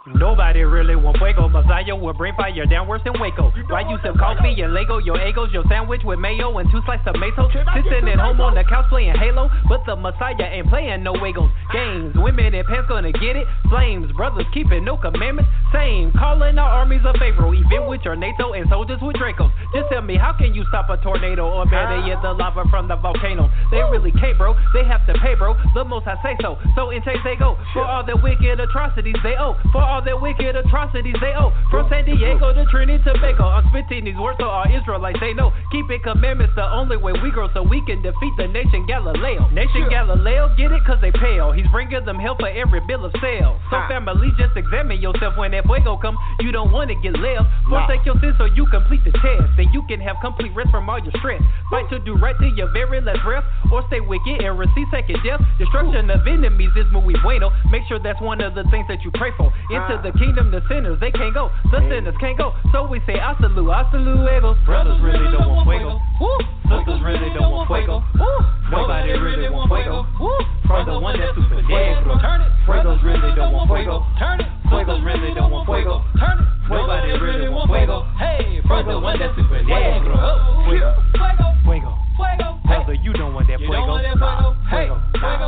Nobody really want fuego. Messiah will bring fire down worse than Waco. Why you sip coffee and Lego? Your egos, your sandwich with mayo and 2 slices of tomato. Sitting at home on the couch playing Halo, but the Messiah ain't playing no Wagos. Games, women in pants gonna get it. Flames, brothers keeping no commandments. Same, calling our armies of Pharaoh. Even with your NATO and soldiers with Dracos. Just tell me, how can you stop a tornado? Or better yet, the lava from the volcano. They really can't, bro. They have to pay, bro. The most I say so. So in chase they go. For all the wicked atrocities they owe. For all the wicked atrocities they owe. From San Diego to Trinidad to Tobago. I'm spitting these words so all Israelites they know. Keeping commandments the only way we grow, so we can defeat the nation Galileo. Nation Galileo, get it? Cause they pale. He's bringing them help for every bill of sale. So family, just examine yourself when that fuego come. You don't want to get left. Forsake your sins so you complete the test. Then you can have complete rest from all your stress. Fight to do right to your very last breath. Or stay wicked and receive second death. Destruction of enemies is muy bueno. Make sure that's one of the things that you pray for. Into the kingdom, the sinners, they can't go. The sinners can't go. So we say, hasta luego. Brothers really don't want fuego. Sisters really don't want fuego. Nobody really want fuego. From the one that's super negro. Fuegos really don't want fuego. Fuegos really don't want fuego. Nobody really want fuego. Hey, from the one that's super negro. Fuego. Brother, you don't want that fuego. Fuego.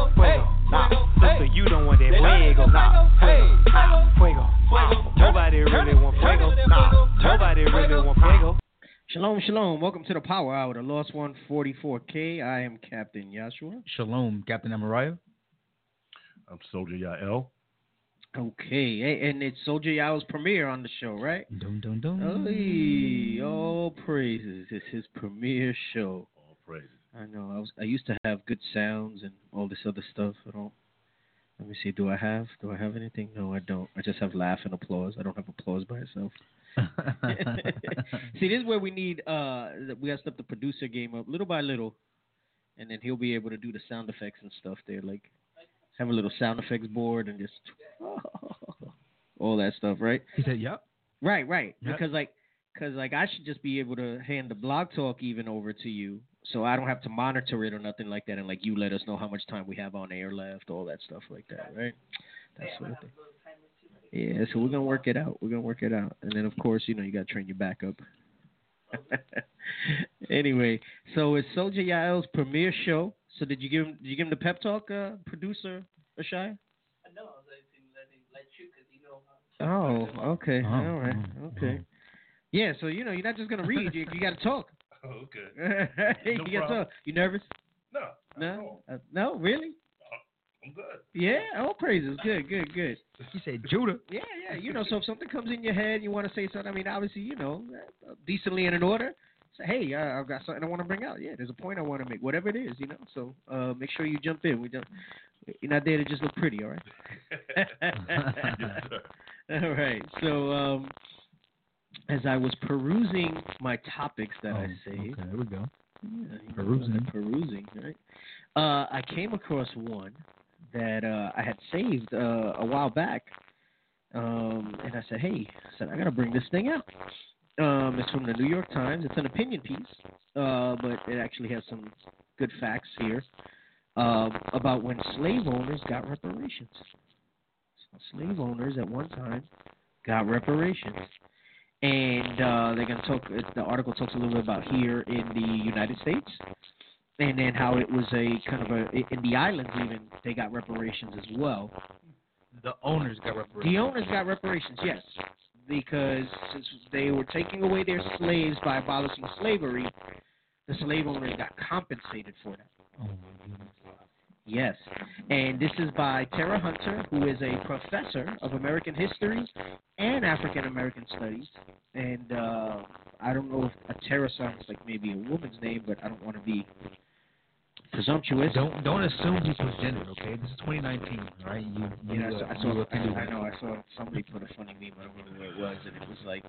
Sister, you don't want that fuego. Fuego. Nobody really want fuego. Nobody really want fuego. Shalom, shalom. Welcome to the Power Hour, the Lost 144K. I am Captain Yashua. Shalom, Captain Amariah. I'm Soldier Yael. Okay, and it's Soldier Yael's premiere on the show, right? Dum dum dum. Oy, all praises. It's his premiere show. All praises. I know. I used to have good sounds and all this other stuff. I don't. Let me see. Do I have anything? No, I don't. I just have laugh and applause. I don't have applause by itself. See, this is where we need. We got to step the producer game up little by little, and then he'll be able to do the sound effects and stuff there. Like have a little sound effects board and just all that stuff, right? He said, "Yep." Right. Yep. Because I should just be able to hand the blog talk even over to you, so I don't have to monitor it or nothing like that, and like you let us know how much time we have on air left, all that stuff like that, right? That's sort of thing. Yeah, so we're gonna work it out. And then of course, you got to train your backup. Anyway, so it's Soldier Yael's premiere show. So did you give him the pep talk, producer Ashaya? No, I was let you because you know. Oh, okay. All right. Okay. Yeah, so you're not just gonna read. You got to talk. Oh, okay. You got to talk. You nervous? No. No, really? I'm good. Yeah, all praises. Good. He said Judah. Yeah. So if something comes in your head, you want to say something. I mean, obviously, decently and in order. Say, hey, I've got something I want to bring out. Yeah, there's a point I want to make. Whatever it is, So make sure you jump in. You're not there to just look pretty, all right? All right. So as I was perusing my topics that I saved. Okay, there we go. Yeah, Perusing, right? I came across one that I had saved a while back, and I said, I got to bring this thing out. It's from the New York Times. It's an opinion piece, but it actually has some good facts here about when slave owners got reparations. So slave owners at one time got reparations. And they're going to talk. The article talks a little bit about here in the United States, and then how it was a kind of in the islands even they got reparations as well. The owners got reparations. The owners got reparations, yes, because since they were taking away their slaves by abolishing slavery, the slave owners got compensated for that. Oh my goodness. Yes, and this is by Tara Hunter, who is a professor of American history and African American studies. And I don't know if Tara sounds like maybe a woman's name, but I don't want to be presumptuous. Don't assume he's misgendered, okay? This is 2019, right? I saw somebody put a funny meme. I don't remember where it was, and it was like.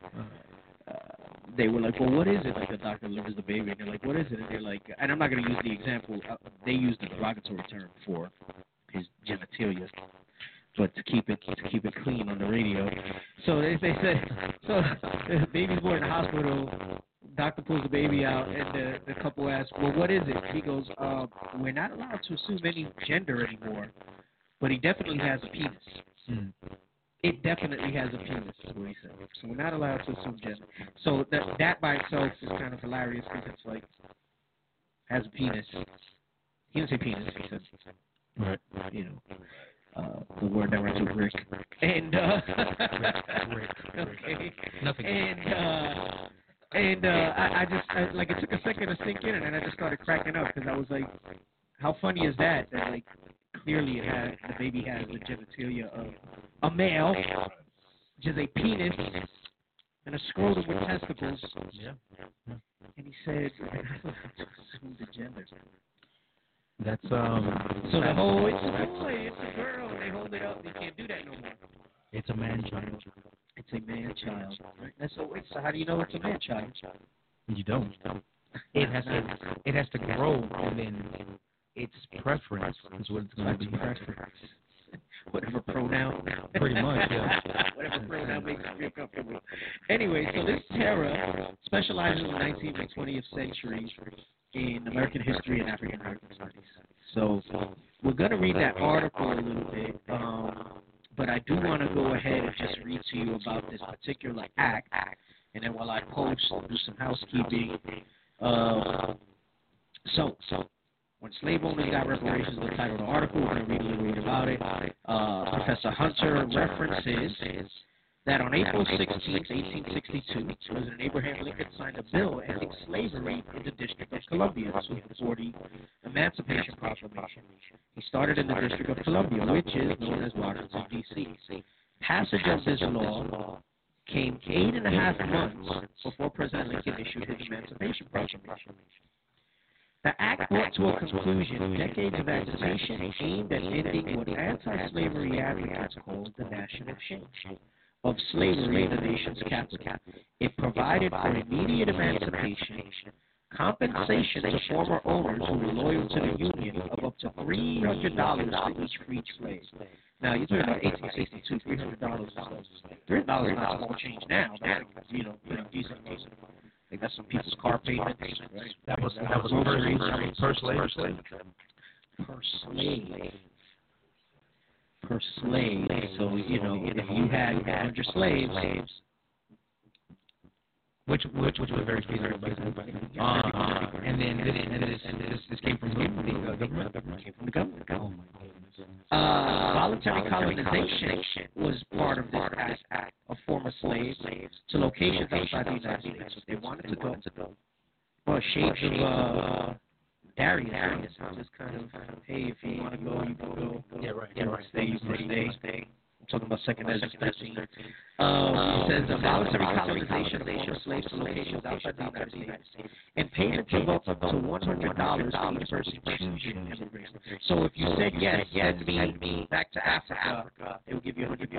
They were like, well, what is it? Like, the doctor delivers the baby, and they're like, what is it? And they're like, and I'm not going to use the example. They used a derogatory term for his genitalia, but to keep it clean on the radio. So they said, so the baby's born in the hospital. Doctor pulls the baby out, and the couple asks, well, what is it? He goes, we're not allowed to assume any gender anymore, but he definitely has a penis. It definitely has a penis, is what he said. So we're not allowed to assume gender. So that by itself is kind of hilarious because it's like, has a penis. He didn't say penis, he said, Right. you know, the word that went to Rick. And, Rick. okay. Nothing. And I just, like, it took a second to sink in, and then I just started cracking up because I was like, how funny is that? That, like, clearly the baby has the genitalia of a male, which is a penis, and a scrotum with testicles. Yeah. And he said, assume the gender. That's So the whole, it's a boy, it's a girl, and they hold it up, they can't do that no more. it's a man child. It's a man child. Right? So how do you know it's a man child? You don't. It has to grow, and then its preference is what it's going to be. Preference. Whatever pronoun. Pretty much, yeah. Whatever pronoun makes you feel comfortable. Anyway, so this Tara specializes in the 19th and 20th centuries in American history and African American studies. So we're going to read that article a little bit, but I do want to go ahead and just read to you about this particular act, and then while I post, I'll do some housekeeping. So when slave owners got reparations, the title of the article, we're going to read a little bit about it. Professor Hunter references that on April 16, 1862, President Abraham Lincoln signed a bill ending slavery in the District of Columbia. This was before the Emancipation Proclamation. He started in the District of Columbia, which is known as Washington, D.C. Passage of this law came 8.5 months before President Lincoln issued his Emancipation Proclamation. The act brought to a conclusion decades of agitation aimed at ending what anti-slavery advocates called the national change of slavery in the nation's capital. It provided for immediate emancipation, compensation to former owners who were loyal to the Union of up to $300 for each freed slave. Now, you're talking about 1862, $300. $300 not small change now. That's like, pretty decent. I think that's some people's car payments. Right? That was per slave. Per slave. So, if you had 100 slaves, which was very feasible. And then this came from the government. Came from the government. Oh my goodness. Voluntary colonization was part of this act of former slaves to locations outside the United States. If they wanted to go, or shades of Darius, just kind of, hey, if you want to go, you can go. Yeah, right. Stay, you can stay. I'm talking about second Ezra 13. It says voluntary colonization of former slaves to locations outside the United States, and payments of up to $100 to each person choosing immigration. So if you said yes, send me back to Africa, they will give you $100.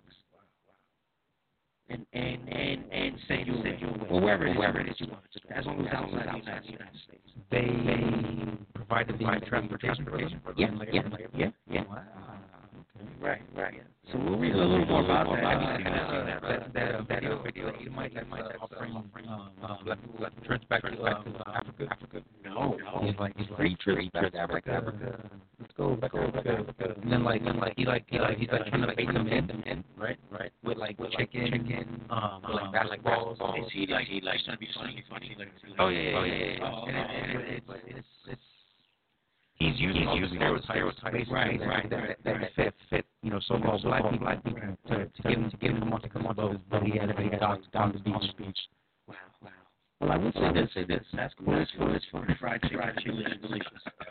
And send you away, or wherever it is you want, as long as it's outside the United States. They provided the transportation for them? Yeah. Wow. Right. So we'll read a little more about that. That video you might offering trips back to Africa. No. He's free trips back to Africa. Let's go back to Africa. And then he's trying to bait them in, right? With chicken, basketballs. He likes trying to be funny. Oh yeah. And it's he's using stereotypes, right, that fit, so-called black people to get him to come onto his boat. He had down the beach. Wow. Well, I will say this. That's cool. It's fun. Fried chicken is delicious.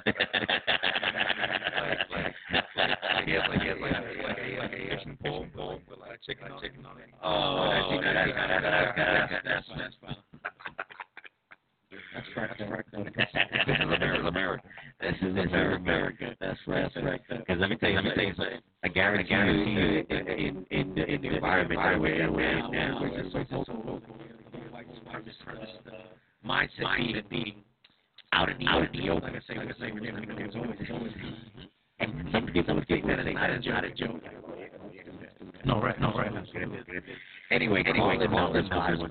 Like a fishing pole with like chicken on it. Oh, that's fun. That's right. This is America. This is America. That's right. Because let me tell you something. I guarantee you, in the environment that we're in now, we're just so local. Mindset being out in the open. Like I say, we're always. And some people would think that it's not a joke. No, right. Anyway, call the numbers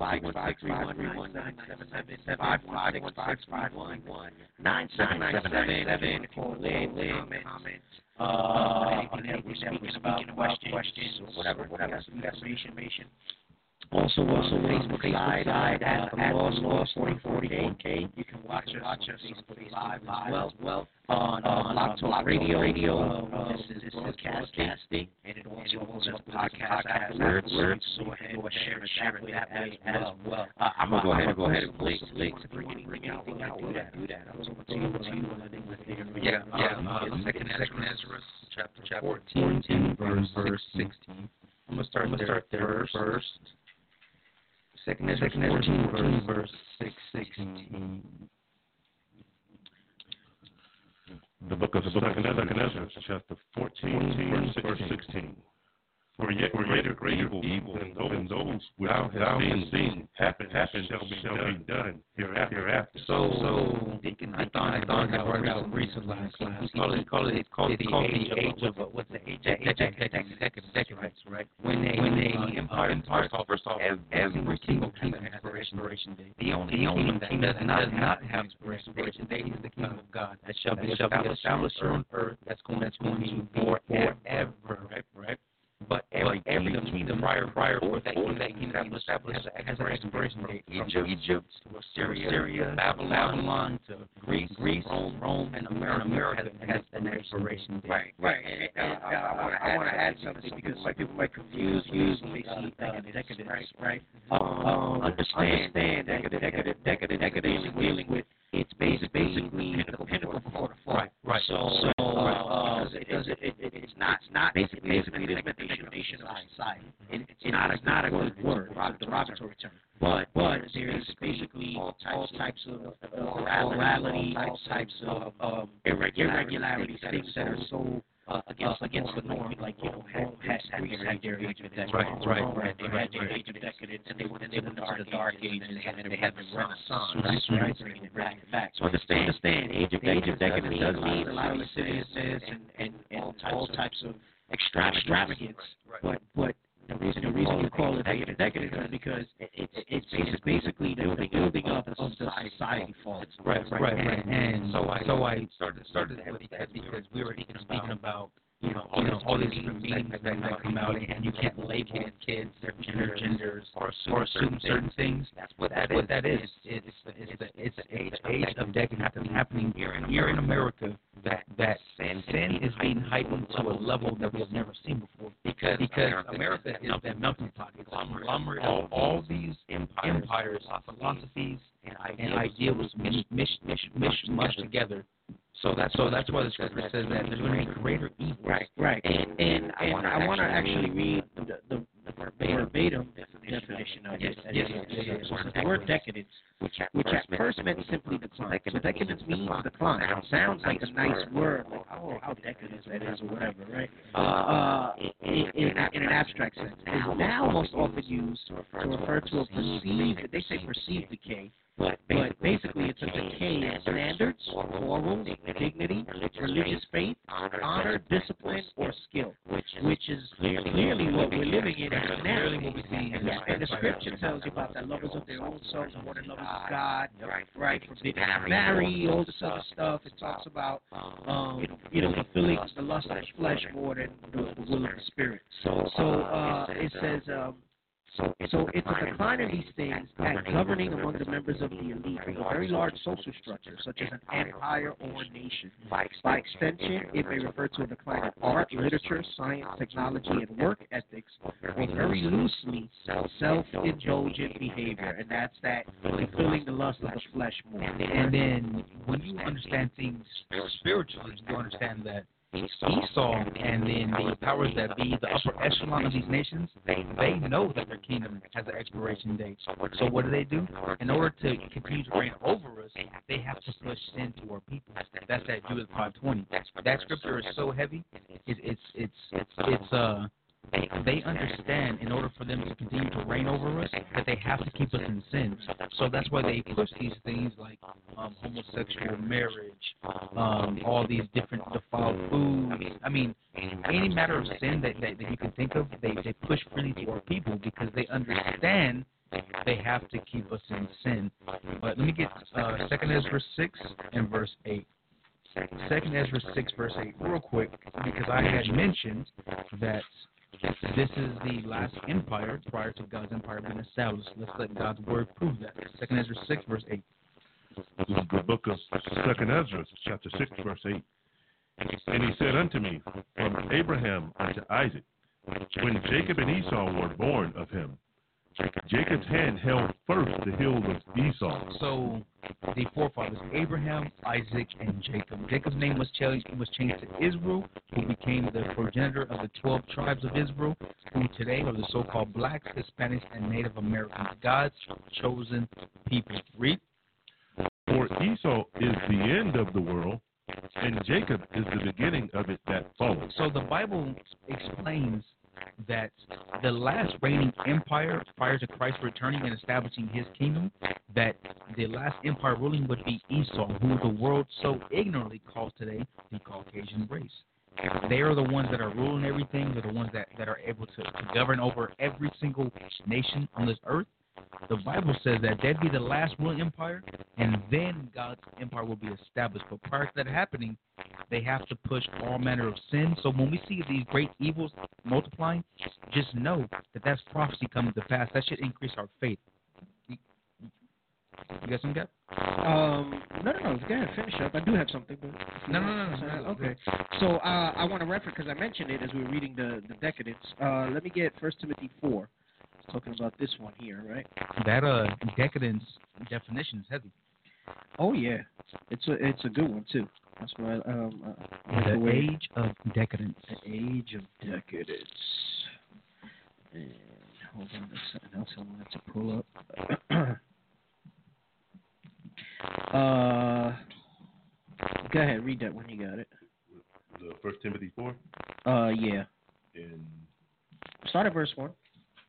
565-315-516-516-516-516-977. Call in, comment. Anything that we're speaking about, questions, whatever, information. Also, Facebook Live at Law 44K. You can watch us Facebook Live as well. On Blog Talk Radio. This is broadcasting, and it also goes as a podcast afterwards. So go ahead and share it that way as well. I'm going to go ahead and link to bring anything out. Do that. I'll over to you. Second Ezra, chapter 14, verse 16. I'm going to start there first. Second Ezra 14, verse 16. The book of Second Ezra, chapter 14, verse 16. For yet greater evil than those thou hast seen happen shall be done hereafter. So Deacon, I thought I brought it out recently last class. It's called the age of what's the age of decadence, right? When they empire first off, every single king has expiration date. The only king that does not have expiration date is the kingdom of God that shall be established on earth. That's going to be forever, right? But every kingdom prior for that kingdom established has an expiration date. Egypt to Assyria, Babylon to Greece, Rome, and America has an expiration date. Right. And I want to add something because some people might confuse decadence, right? Understand decadence dealing with it's basically the pinnacle before the fall. Right. So it's not basically the definition of society. It's not a good word, derogatory term. But there is basically all types of immorality, all types of irregularities, things that are so against the norm, like Rome had their age of decadence. Right. They had their age of decadence, and they went into the dark age, and they had the Renaissance, right? Bringing it back. So understand, age of decadence does mean a lot of licentiousness and all types of extravagance. But the reason we call it decadence is because it's basically the building up of the society falls. Right. And so I started that because we were speaking about all these different meanings that come out, and you can't label kids, their genders, or assume certain things. That's what that is. It's an age of decadence happening here in America. That sin is being heightened to a level that we have never seen before. Because America is that melting pot. It's a conglomerate of all these empires, philosophies, and ideals mushed together. So that's why the scripture says that there's going to be greater evil. Right. And I want to actually read the verbatim definition of it. The word decadence, which at first meant simply decline. So decadence means decline. It sounds like a nice word, like, oh, how decadent that is, or whatever, right? In an abstract sense. It is now most often used to refer to a perceived decay. But basically, it's a decay in standards, morals, dignity, religious faith, honor, discipline, or skill, which is clearly what we're living in now. And the scripture tells you about that lovers of their own selves and more than lovers of God, right? Forbidden to marry, all this other stuff. It talks about, fulfilling the lust of the flesh more than the will of the spirit. So it says. So it's a decline in these things at governing among the members of the elite in a very large social structure, such as an empire or a nation. By extension, it may refer to a decline in art, literature, science, technology, and work ethics, or very loosely, self-indulgent behavior, and that's that fulfilling the lust of the flesh more. And then when you understand things spiritually, you understand that Esau and then the powers that be, the upper echelon of these nations, they know that their kingdom has an expiration date. So what do? In order to continue to reign over us, they have to push sin to our people. That's that Judith 5:20. That scripture is so heavy. They they understand in order for them to continue to reign over us that they have to keep us in sin. So that's why they push these things like homosexual marriage, all these different defiled foods. I mean, any matter of sin that you can think of, they push freely to our people because they understand they have to keep us in sin. But let me get 2 Ezra 6 and verse 8. 2 Ezra 6 verse 8 real quick, because I had mentioned that this is the last empire prior to God's empire being established. Let's let God's word prove that. 2 Ezra 6 verse 8. This is the book of 2 Ezra, chapter 6, verse 8. And he said unto me, from Abraham unto Isaac, when Jacob and Esau were born of him, Jacob's hand held first the heel of Esau. So the forefathers, Abraham, Isaac, and Jacob. Jacob's name was changed to Israel, who became the progenitor of the 12 tribes of Israel, who today are the so-called blacks, Hispanics, and Native Americans, God's chosen people. Read. For Esau is the end of the world, and Jacob is the beginning of it that follows. So the Bible explains that the last reigning empire prior to Christ returning and establishing his kingdom, that the last empire ruling would be Esau, who the world so ignorantly calls today the Caucasian race. They are the ones that are ruling everything. They're the ones that are able to govern over every single nation on this earth. The Bible says that that'd be the last ruling empire, and then God's empire will be established. But prior to that happening, they have to push all manner of sin. So when we see these great evils multiplying, just know that that's prophecy coming to pass. That should increase our faith. You got something, Gab? No. Go ahead, finish up. I do have something. But No. Okay. So I want to reference, because I mentioned it as we were reading the Decadence. Let me get 1 Timothy 4. Talking about this one here, right? That decadence definition is heavy. Oh yeah, it's a good one too. That's why the age of decadence. The age of decadence. And hold on, there's something else I wanted to pull up. Go ahead, read that when you got it. The 1 Timothy 4. Yeah. In start at verse 1.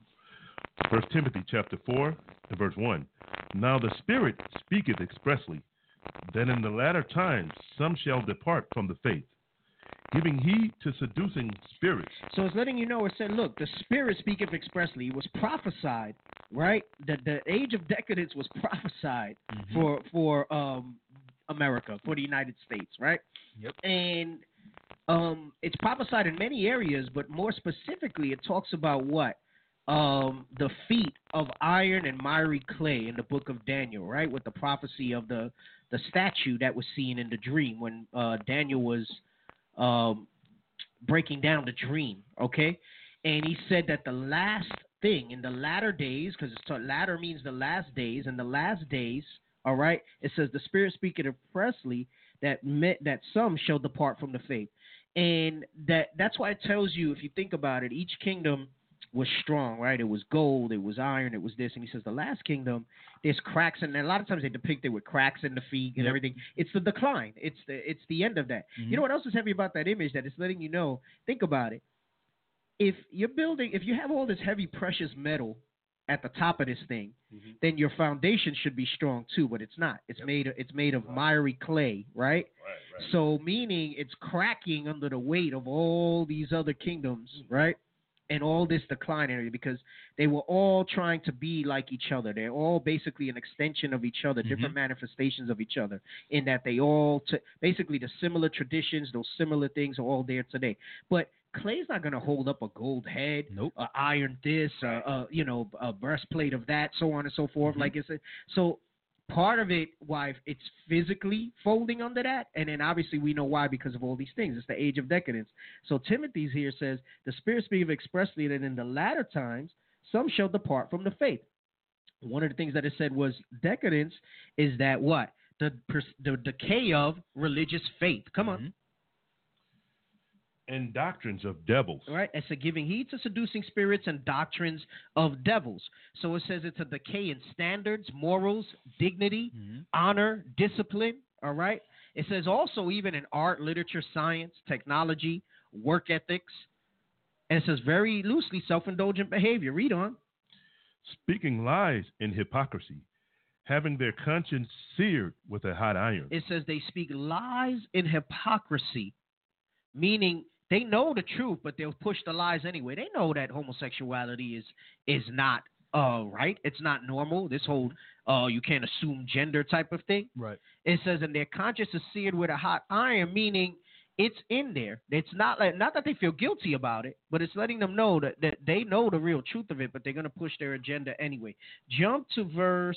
1 Timothy chapter 4 and verse 1. Now the Spirit speaketh expressly, that in the latter times some shall depart from the faith, giving heed to seducing spirits. So it's letting you know, it said, look, the Spirit speaketh expressly. It was prophesied, right? The age of decadence was prophesied for America, for the United States, right? Yep. And it's prophesied in many areas, but more specifically, it talks about what? The feet of iron and miry clay in the book of Daniel, right? With the prophecy of the statue that was seen in the dream when Daniel was breaking down the dream, okay? And he said that the last thing in the latter days, because latter means the last days, and the last days, all right, it says the Spirit speaketh expressly that some shall depart from the faith. And that's why it tells you, if you think about it, each kingdom was strong, right? It was gold, it was iron, it was this. And he says the last kingdom, there's cracks, and a lot of times they depict it with cracks in the feet and everything. It's the decline. It's the end of that. You know what else is heavy about that image? That it's letting you know, think about it. If you have all this heavy precious metal at the top of this thing, then your foundation should be strong too, but it's not. It's made of miry clay, right? So meaning it's cracking under the weight of all these other kingdoms, right? And all this decline area, because they were all trying to be like each other. They're all basically an extension of each other, different manifestations of each other, in that they all, basically the similar traditions, those similar things are all there today. But clay's not going to hold up a gold head, an iron this, a breastplate of that, so on and so forth. Like it's so part of it, why it's physically folding under that, and then obviously we know why, because of all these things. It's the age of decadence. So Timothy's here says, the Spirit speaketh expressly that in the latter times some shall depart from the faith. One of the things that it said was decadence is that what? The decay of religious faith. Come on. And doctrines of devils. Right? It's a giving heed to seducing spirits and doctrines of devils. So it says it's a decay in standards, morals, dignity, honor, discipline. All right? It says also even in art, literature, science, technology, work ethics, And it says very loosely, self-indulgent behavior. Read on. Speaking lies in hypocrisy, having their conscience seared with a hot iron. It says they speak lies in hypocrisy, meaning they know the truth, but they'll push the lies anyway. They know that homosexuality is not right. It's not normal. This whole you can't assume gender type of thing. Right. It says, and their conscience is seared with a hot iron, meaning it's in there. It's not that they feel guilty about it, but it's letting them know that they know the real truth of it, but they're going to push their agenda anyway. Jump to verse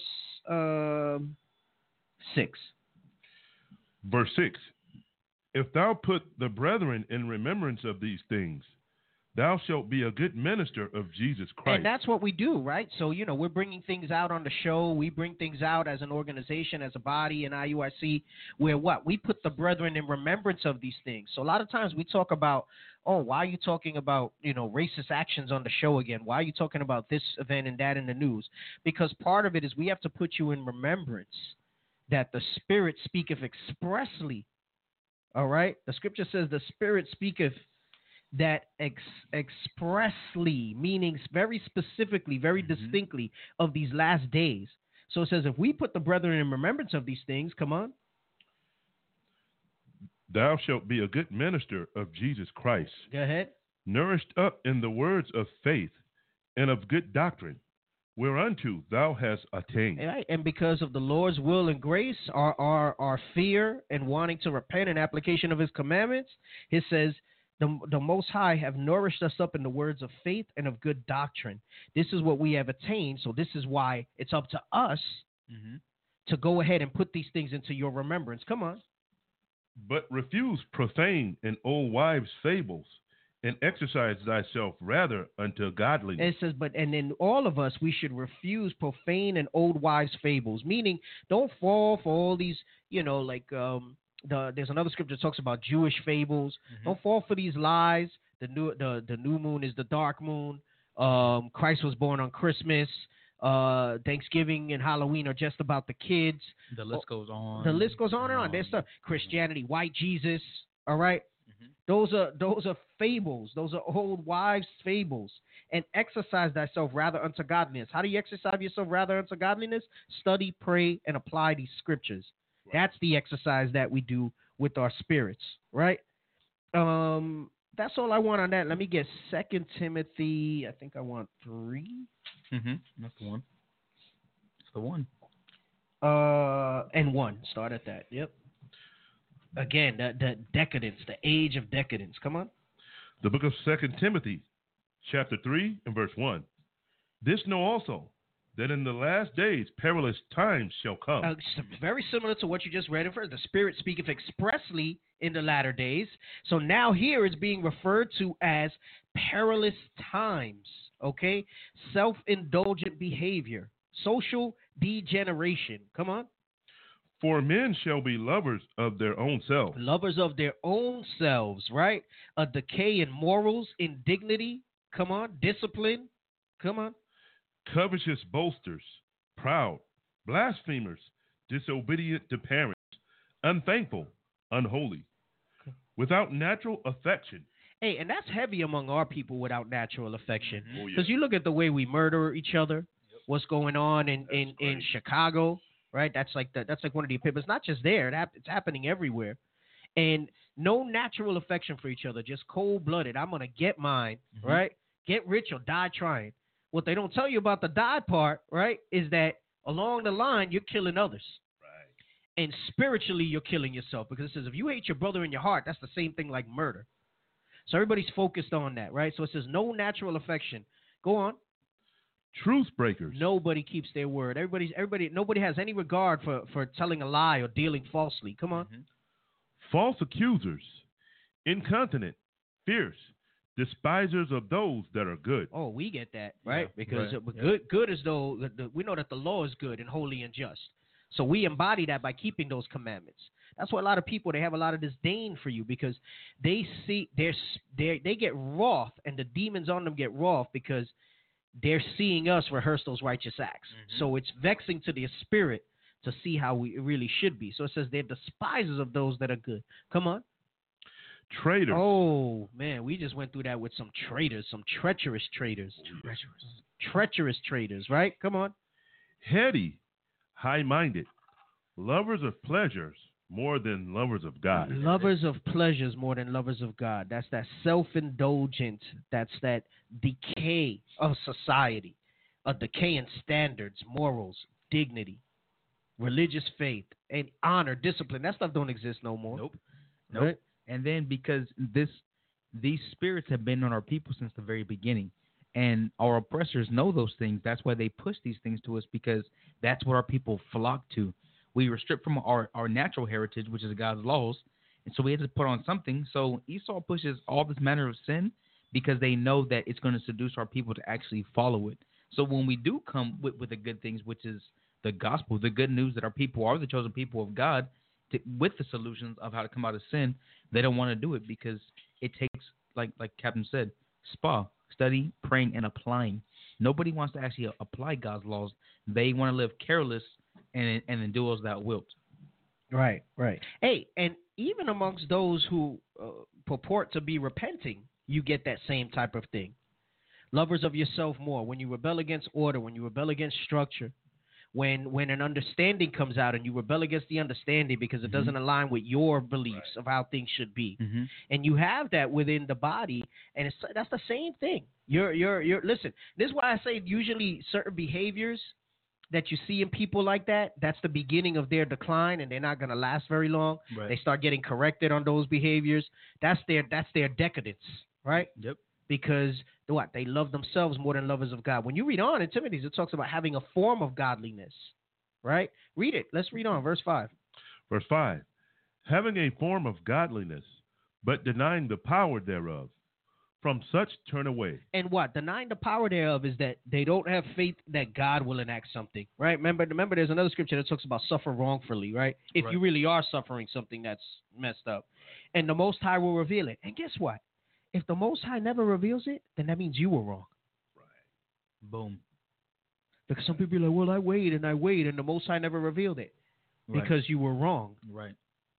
6. Verse 6. If thou put the brethren in remembrance of these things, thou shalt be a good minister of Jesus Christ. And that's what we do, right? So, we're bringing things out on the show. We bring things out as an organization, as a body in IUIC, where what? We put the brethren in remembrance of these things. So a lot of times we talk about, why are you talking about, racist actions on the show again? Why are you talking about this event and that in the news? Because part of it is we have to put you in remembrance that the Spirit speaketh expressly. All right? The scripture says the Spirit speaketh that expressly, meaning very specifically, very distinctly of these last days. So it says, if we put the brethren in remembrance of these things, come on. Thou shalt be a good minister of Jesus Christ. Go ahead. Nourished up in the words of faith and of good doctrine, whereunto thou hast attained. Right. And because of the Lord's will and grace, our fear and wanting to repent and application of his commandments, it says, the Most High have nourished us up in the words of faith and of good doctrine. This is what we have attained. So this is why it's up to us to go ahead and put these things into your remembrance. Come on. But refuse profane and old wives' fables, and exercise thyself rather unto godliness. It says, and then all of us, we should refuse profane and old wives' fables, meaning don't fall for all these, there's another scripture that talks about Jewish fables. Don't fall for these lies. The new moon is the dark moon. Christ was born on Christmas. Thanksgiving and Halloween are just about the kids. The list goes on. The list goes on and on. There's stuff. Christianity, white Jesus. All right. Those are fables. Those are old wives' fables. And exercise thyself rather unto godliness. How do you exercise yourself rather unto godliness? Study, pray, and apply these scriptures. That's the exercise that we do with our spirits, right? That's all I want on that. Let me get 2 Timothy. I think I want 3. That's the one. It's the one. And 1. Start at that. Yep. Again, the decadence, the age of decadence. Come on. The book of 2 Timothy, chapter 3 and verse 1. This know also, that in the last days perilous times shall come. Very similar to what you just read in verse. The Spirit speaketh expressly in the latter days. So now here it's being referred to as perilous times, okay? Self-indulgent behavior, social degeneration. Come on. For men shall be lovers of their own selves. Lovers of their own selves, right? A decay in morals, indignity. Come on. Discipline. Come on. Covetous boasters, proud, blasphemers, disobedient to parents, unthankful, unholy, without natural affection. Hey, and that's heavy among our people without natural affection. Because you look at the way we murder each other, what's going on in Chicago, right? That's like one of the epitomes. It's not just there. It's happening everywhere. And no natural affection for each other, just cold-blooded. I'm going to get mine, right? Get rich or die trying. What they don't tell you about the die part, right, is that along the line, you're killing others. Right. And spiritually, you're killing yourself. Because it says if you hate your brother in your heart, that's the same thing like murder. So everybody's focused on that, right? So it says no natural affection. Go on. Truth breakers. Nobody keeps their word. Nobody has any regard for telling a lie or dealing falsely. Come on. False accusers. Incontinent. Fierce. Despisers of those that are good. Oh, we get that, right? Yeah, because right. Good is though we know that the law is good and holy and just. So we embody that by keeping those commandments. That's why a lot of people, they have a lot of disdain for you because they see they get wroth and the demons on them get wroth because they're seeing us rehearse those righteous acts. So it's vexing to their spirit to see how we really should be. So it says they're despisers of those that are good. Come on. traitors. Oh, man, we just went through that with some traitors, some treacherous traitors. Treacherous traitors, right? Come on. Heady, high-minded, lovers of pleasures more than lovers of God. Lovers of pleasures more than lovers of God. That's that self-indulgent. That's that decay of society, a decay in standards, morals, dignity, religious faith, and honor, discipline. That stuff don't exist no more. Nope. Right? And then because these spirits have been on our people since the very beginning, and our oppressors know those things. That's why they push these things to us, because that's what our people flock to. We were stripped from our natural heritage, which is God's laws, and so we had to put on something. So Esau pushes all this manner of sin because they know that it's going to seduce our people to actually follow it. So when we do come with the good things, which is the gospel, the good news that our people are the chosen people of God, with the solutions of how to come out of sin, they don't want to do it because it takes, like Captain said, study, praying, and applying. Nobody wants to actually apply God's laws. They want to live careless and then do as thou wilt. Right. Hey, and even amongst those who purport to be repenting, you get that same type of thing. Lovers of yourself more. When you rebel against order, when you rebel against structure, when an understanding comes out and you rebel against the understanding because it doesn't align with your beliefs of how things should be, and you have that within the body, and that's the same thing. You're listen. This is why I say usually certain behaviors that you see in people like that, that's the beginning of their decline, and they're not going to last very long. Right. They start getting corrected on those behaviors. That's their decadence, right? Yep. Because what? They love themselves more than lovers of God. When you read on in Timothy, it talks about having a form of godliness, right? Read it. Let's read on. Verse 5. Verse 5, having a form of godliness, but denying the power thereof. From such turn away. And what? Denying the power thereof is that they don't have faith that God will enact something, right? Remember, there's another scripture that talks about suffer wrongfully, right? If you really are suffering something that's messed up. And the Most High will reveal it. And guess what? If the Most High never reveals it, then that means you were wrong. Right. Boom. Because some people are like, well, I wait, and the Most High never revealed it. Right. Because you were wrong. Right.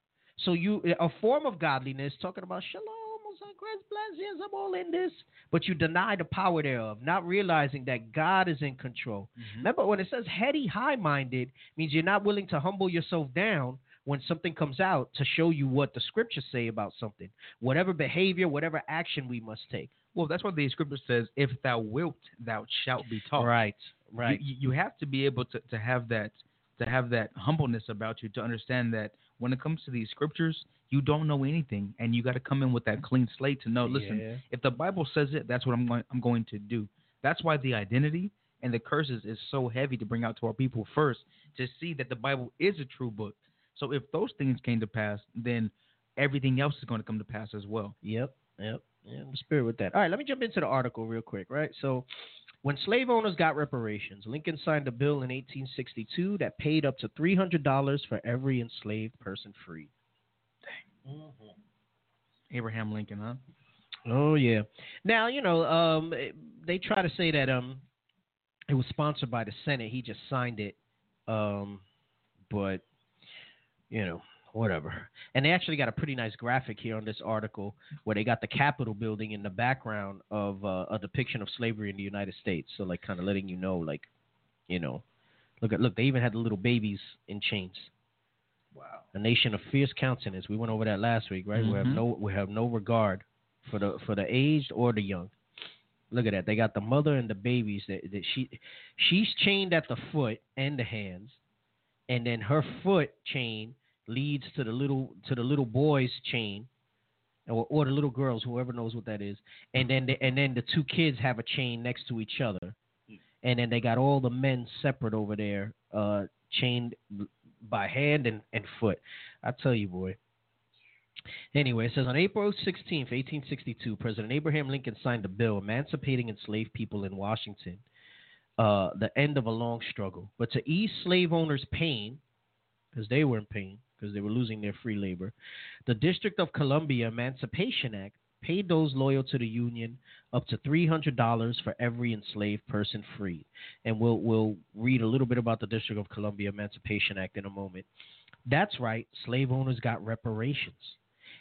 So a form of godliness, talking about shalom, Christ blessings, I'm all in this. But you deny the power thereof, not realizing that God is in control. Remember, when it says heady, high-minded, means you're not willing to humble yourself down when something comes out to show you what the scriptures say about something. Whatever behavior, whatever action we must take. Well, that's what the scripture says, if thou wilt, thou shalt be taught. Right. You have to be able to have that humbleness about you to understand that when it comes to these scriptures, you don't know anything, and you got to come in with that clean slate to know. Listen, if the Bible says it, that's what I'm going to do. That's why the identity and the curses is so heavy to bring out to our people first, to see that the Bible is a true book. So if those things came to pass, then everything else is going to come to pass as well. Yep. Yeah, I'm spirit with that. All right, let me jump into the article real quick, right? So when slave owners got reparations, Lincoln signed a bill in 1862 that paid up to $300 for every enslaved person freed. Abraham Lincoln, huh? Oh, yeah. Now, they try to say that it was sponsored by the Senate. He just signed it. But, whatever. And they actually got a pretty nice graphic here on this article where they got the Capitol building in the background of a depiction of slavery in the United States. So, like, kind of letting you know, like, look, they even had the little babies in chains. Wow. A nation of fierce countenance. We went over that last week, right? We have no regard for the aged or the young. Look at that. They got the mother and the babies that she's chained at the foot and the hands, and then her foot chain leads to the little boy's chain, or the little girls, whoever knows what that is, and then the two kids have a chain next to each other, and then they got all the men separate over there, chained by hand and foot. I tell you, boy. Anyway, it says on April 16th, 1862, President Abraham Lincoln signed a bill emancipating enslaved people in Washington, the end of a long struggle. But to ease slave owners' pain, because they were in pain, because they were losing their free labor, the District of Columbia Emancipation Act paid those loyal to the Union up to $300 for every enslaved person freed. And we'll read a little bit about the District of Columbia Emancipation Act in a moment. That's right, slave owners got reparations.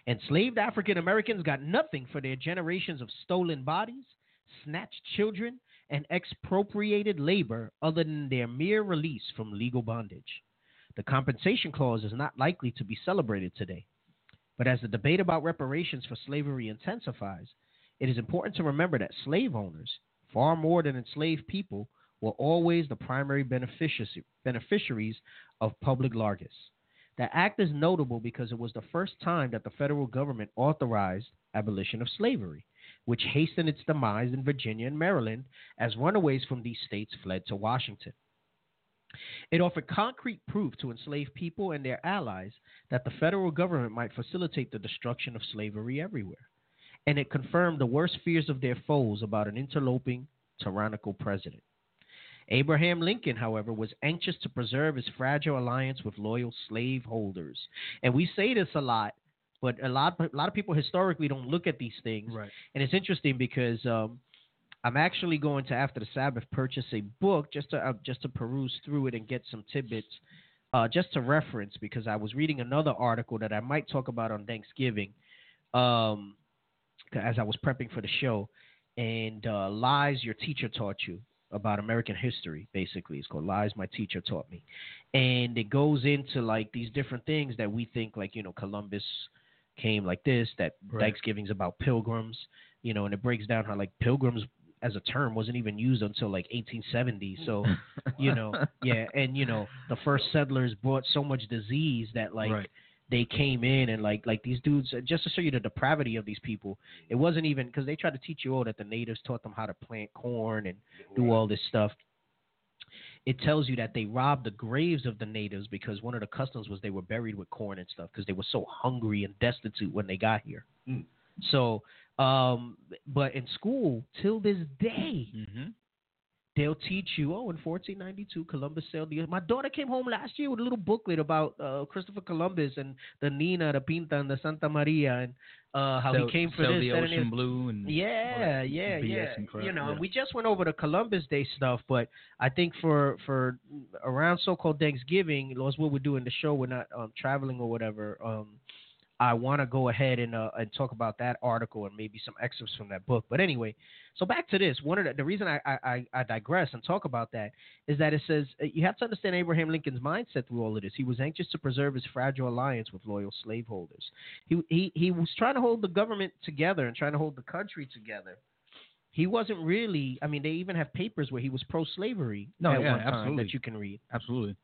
Enslaved African Americans got nothing for their generations of stolen bodies, snatched children, and expropriated labor other than their mere release from legal bondage. The compensation clause is not likely to be celebrated today. But as the debate about reparations for slavery intensifies, it is important to remember that slave owners, far more than enslaved people, were always the primary beneficiaries of public largesse. The act is notable because it was the first time that the federal government authorized abolition of slavery, which hastened its demise in Virginia and Maryland as runaways from these states fled to Washington. It offered concrete proof to enslaved people and their allies that the federal government might facilitate the destruction of slavery everywhere. And it confirmed the worst fears of their foes about an interloping, tyrannical president. Abraham Lincoln, however, was anxious to preserve his fragile alliance with loyal slaveholders. And we say this a lot, but a lot of people historically don't look at these things. Right. And it's interesting because I'm actually going to, after the Sabbath, purchase a book just to peruse through it and get some tidbits, just to reference, because I was reading another article that I might talk about on Thanksgiving, as I was prepping for the show, and Lies Your Teacher Taught You, about American history, basically. It's called Lies My Teacher Taught Me. And it goes into like these different things that we think, like, you know, Columbus came like this, that Thanksgiving's about pilgrims, you know, and it breaks down how like pilgrims as a term wasn't even used until like 1870. So, you know, yeah. And, you know, the first settlers brought so much disease that like they came in and like these dudes, just to show you the depravity of these people, it wasn't even because they tried to teach you all that the natives taught them how to plant corn and do all this stuff. It tells you that they robbed the graves of the natives because one of the customs was they were buried with corn and stuff because they were so hungry and destitute when they got here. So, but in school, till this day, they'll teach you, in 1492, Columbus sailed the earth. My daughter came home last year with a little booklet about Christopher Columbus and the Nina, the Pinta, and the Santa Maria, and how he came for this. The ocean blue and yeah. You know, we just went over the Columbus Day stuff, but I think for around so-called Thanksgiving, that's what we're doing the show. We're not traveling or whatever. I want to go ahead and talk about that article and maybe some excerpts from that book. But anyway, so back to this. One of the reason I digress and talk about that is that it says you have to understand Abraham Lincoln's mindset through all of this. He was anxious to preserve his fragile alliance with loyal slaveholders. He was trying to hold the government together and trying to hold the country together. He wasn't really. I mean, they even have papers where he was pro-slavery one time that you can read. Absolutely.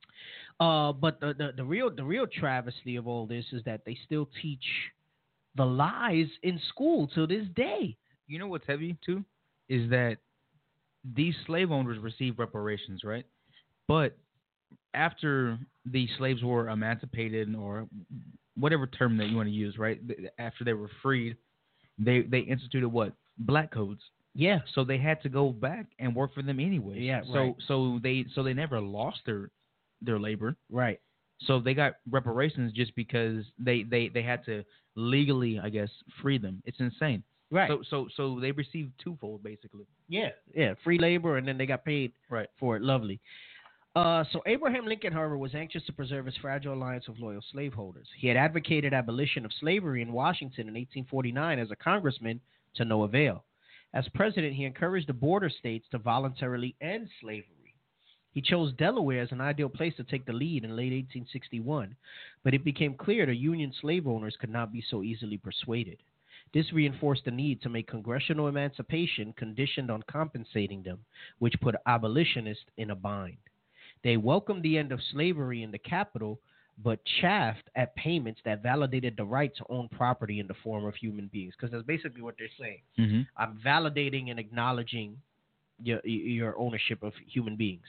But the real travesty of all this is that they still teach the lies in school to this day. You know what's heavy too is that these slave owners received reparations, right? But after the slaves were emancipated, or whatever term that you want to use, right? After they were freed, they instituted what? Black codes. Yeah. So they had to go back and work for them anyway. Yeah. So they never lost their labor. Right. So they got reparations just because they had to legally, I guess, free them. It's insane. Right. So they received twofold, basically. Yeah. Free labor, and then they got paid for it. Lovely. So Abraham Lincoln, however, was anxious to preserve his fragile alliance with loyal slaveholders. He had advocated abolition of slavery in Washington in 1849 as a congressman to no avail. As president, he encouraged the border states to voluntarily end slavery. He chose Delaware as an ideal place to take the lead in late 1861, but it became clear the Union slave owners could not be so easily persuaded. This reinforced the need to make congressional emancipation conditioned on compensating them, which put abolitionists in a bind. They welcomed the end of slavery in the capital, but chafed at payments that validated the right to own property in the form of human beings, because that's basically what they're saying. I'm validating and acknowledging your ownership of human beings.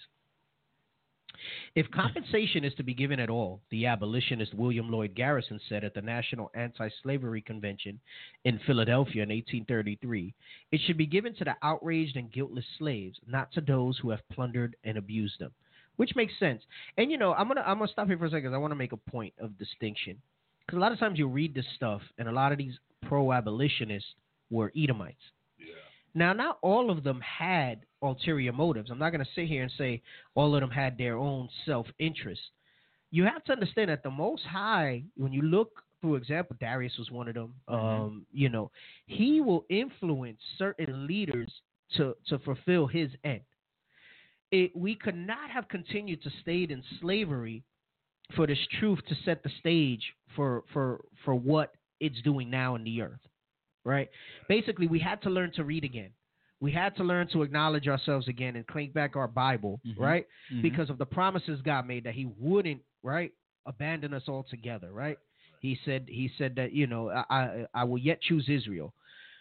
If compensation is to be given at all, the abolitionist William Lloyd Garrison said at the National Anti-Slavery Convention in Philadelphia in 1833, it should be given to the outraged and guiltless slaves, not to those who have plundered and abused them, which makes sense. And, you know, I'm gonna stop here for a second. I want to make a point of distinction, because a lot of times you read this stuff, and a lot of these pro-abolitionists were Edomites. Now, not all of them had ulterior motives. I'm not going to sit here and say all of them had their own self-interest. You have to understand that the Most High, when you look through example, Darius was one of them. You know, he will influence certain leaders to fulfill his end. We could not have continued to stay in slavery for this truth to set the stage for what it's doing now in the earth, right? Basically, we had to learn to read again. We had to learn to acknowledge ourselves again and clink back our Bible, right? Because of the promises God made that he wouldn't, right, abandon us altogether, right? He said that, you know, I will yet choose Israel.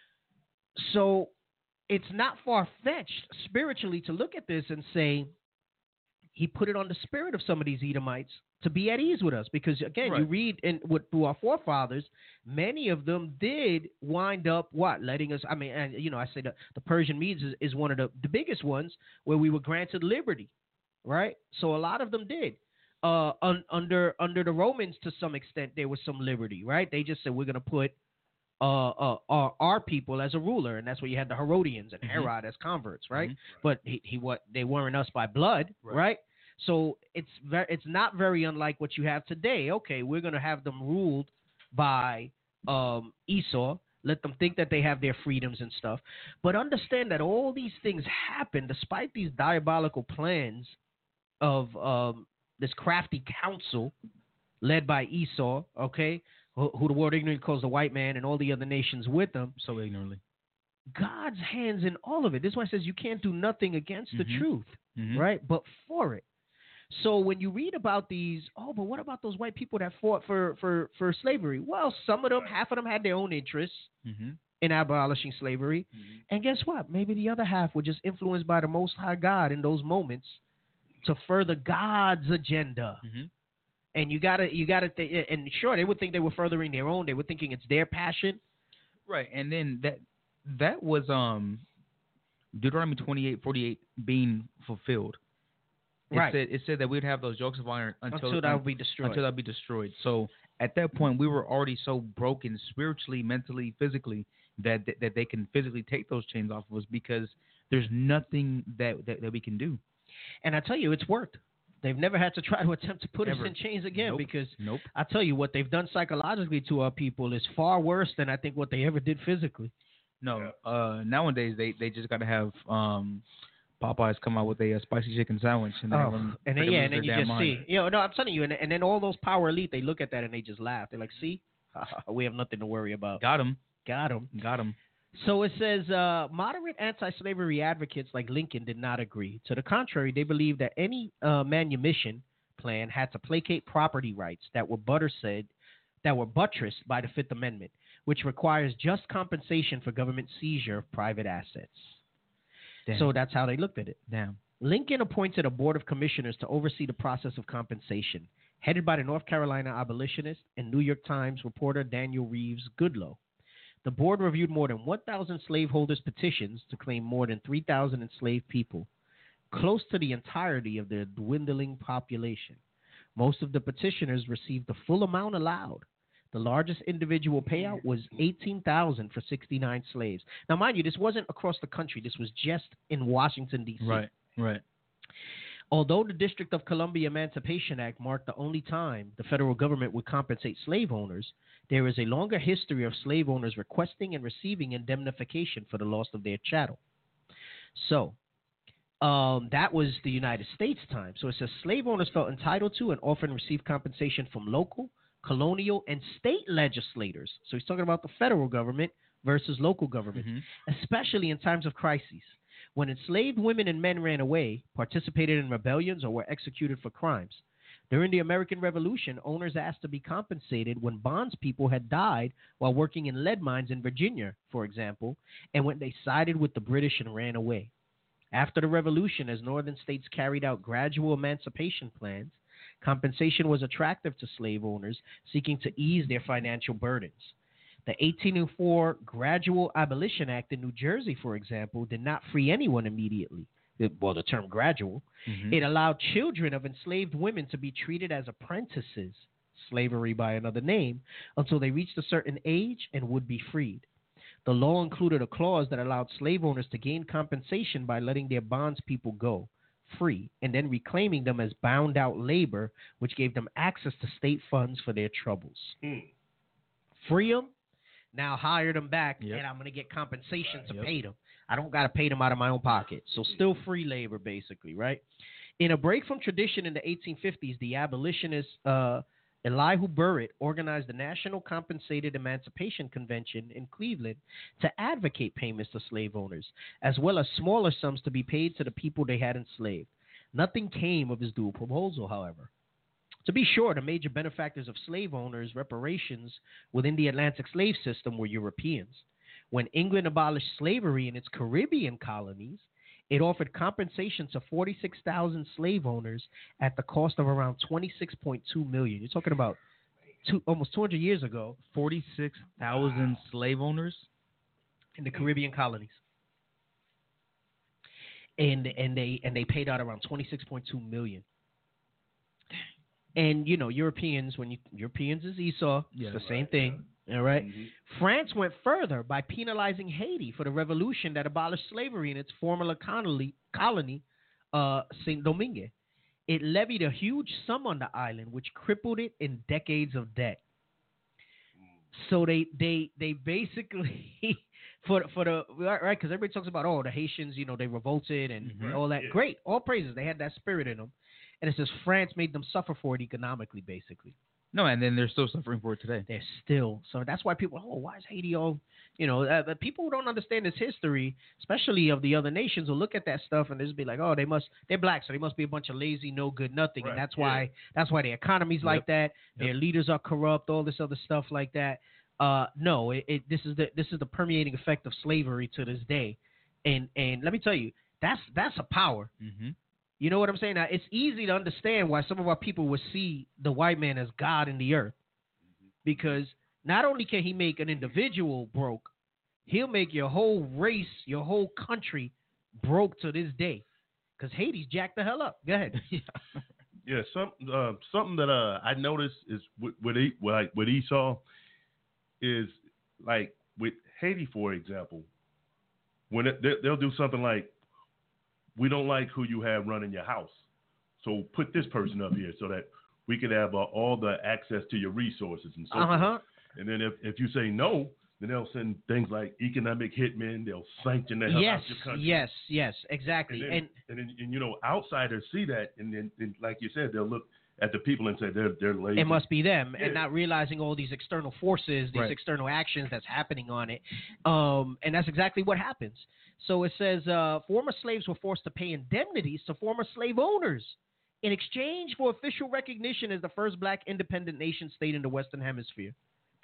So it's not far-fetched spiritually to look at this and say he put it on the spirit of some of these Edomites to be at ease with us. Because, again, you read through our forefathers, many of them did wind up letting us – I mean, and, you know, I say that the Persian Medes is one of the biggest ones where we were granted liberty, right? So a lot of them did. Under the Romans, to some extent, there was some liberty, right? They just said we're going to put our people as a ruler, and that's where you had the Herodians and Herod as converts, right? But they weren't us by blood, right? So it's not very unlike what you have today. Okay, we're going to have them ruled by Esau. Let them think that they have their freedoms and stuff. But understand that all these things happen despite these diabolical plans of this crafty council led by Esau, okay, who the world ignorant calls the white man, and all the other nations with them. So ignorantly. God's hands in all of it. This is why it says you can't do nothing against the truth, right? But for it. So when you read about these, but what about those white people that fought for slavery? Well, some of them, half of them had their own interests in abolishing slavery. And guess what? Maybe the other half were just influenced by the Most High God in those moments to further God's agenda. And you gotta and sure, they would think they were furthering their own. They were thinking it's their passion. Right. And then that was Deuteronomy 28:48 being fulfilled. It said that we'd have those yokes of iron until that would be destroyed. Until that would be destroyed. So at that point, we were already so broken spiritually, mentally, physically that they can physically take those chains off of us because there's nothing that we can do. And I tell you, it's worked. They've never had to try to attempt to put us in chains again because I tell you, what they've done psychologically to our people is far worse than I think what they ever did physically. No, nowadays they just got to have Popeyes come out with a spicy chicken sandwich. And then you just mind. See. I'm telling you, and then all those power elite, they look at that and they just laugh. They're like, see, we have nothing to worry about. Got him. So it says moderate anti-slavery advocates like Lincoln did not agree. To the contrary, they believed that any manumission plan had to placate property rights that were buttressed by the Fifth Amendment, which requires just compensation for government seizure of private assets. Damn. So that's how they looked at it. Damn. Lincoln appointed a board of commissioners to oversee the process of compensation, headed by the North Carolina abolitionist and New York Times reporter Daniel Reeves Goodloe. The board reviewed more than 1,000 slaveholders' petitions to claim more than 3,000 enslaved people, close to the entirety of their dwindling population. Most of the petitioners received the full amount allowed. The largest individual payout was $18,000 for 69 slaves. Now, mind you, this wasn't across the country. This was just in Washington, D.C. Right. Although the District of Columbia Emancipation Act marked the only time the federal government would compensate slave owners, there is a longer history of slave owners requesting and receiving indemnification for the loss of their chattel. So that was the United States time. So it says slave owners felt entitled to and often received compensation from local, colonial, and state legislators. So he's talking about the federal government versus local government, especially in times of crises. When enslaved women and men ran away, participated in rebellions, or were executed for crimes. During the American Revolution, owners asked to be compensated when bondspeople had died while working in lead mines in Virginia, for example, and when they sided with the British and ran away. After the Revolution, as northern states carried out gradual emancipation plans, compensation was attractive to slave owners seeking to ease their financial burdens. The 1804 Gradual Abolition Act in New Jersey, for example, did not free anyone immediately. Well, the term gradual. It allowed children of enslaved women to be treated as apprentices, slavery by another name, until they reached a certain age and would be freed. The law included a clause that allowed slave owners to gain compensation by letting their bondspeople go free and then reclaiming them as bound out labor, which gave them access to state funds for their troubles. free them, now hire them back, and I'm going to get compensation to pay them. I don't got to pay them out of my own pocket. So still free labor, basically, right? In a break from tradition in the 1850s, the abolitionist Elihu Burritt organized the National Compensated Emancipation Convention in Cleveland to advocate payments to slave owners, as well as smaller sums to be paid to the people they had enslaved. Nothing came of his dual proposal, however. To be sure, the major benefactors of slave owners' reparations within the Atlantic slave system were Europeans. When England abolished slavery in its Caribbean colonies, it offered compensation to 46,000 slave owners at the cost of around $26.2 million. You're talking about almost 200 years ago. 46,000 slave owners in the Caribbean colonies, and they paid out around $26.2 million. And Europeans, Europeans is Esau, it's the same thing. All right. Mm-hmm. France went further by penalizing Haiti for the revolution that abolished slavery in its former colony, Saint Domingue. It levied a huge sum on the island, which crippled it in decades of debt. So they basically for the right, because everybody talks about the Haitians, they revolted and all that. Great, all praises. They had that spirit in them, and it says France made them suffer for it economically, basically. No, and then they're still suffering for it today. They're still. So that's why people, why is Haiti all, the people who don't understand this history, especially of the other nations, will look at that stuff and just be like, they're black, so they must be a bunch of lazy, no good, nothing. Right. And that's why the economy's like that. Their leaders are corrupt, all this other stuff like that. No, this is the permeating effect of slavery to this day. And let me tell you, that's a power. Mm-hmm. You know what I'm saying? Now, it's easy to understand why some of our people would see the white man as God in the earth. Because not only can he make an individual broke, he'll make your whole race, your whole country broke to this day. Because Haiti's jacked the hell up. Go ahead. Yeah, something that I noticed is with Esau is like with Haiti, for example, when they'll do something like, we don't like who you have running your house, so put this person up here so that we can have all the access to your resources and so forth. And then if you say no, then they'll send things like economic hitmen. They'll sanction the hell out of your country. Yes, exactly. And then outsiders see that, and then like you said, they'll look at the people and say they're lazy. It must be them, and not realizing all these external forces, these external actions that's happening on it. And that's exactly what happens. So it says former slaves were forced to pay indemnities to former slave owners in exchange for official recognition as the first black independent nation state in the Western Hemisphere.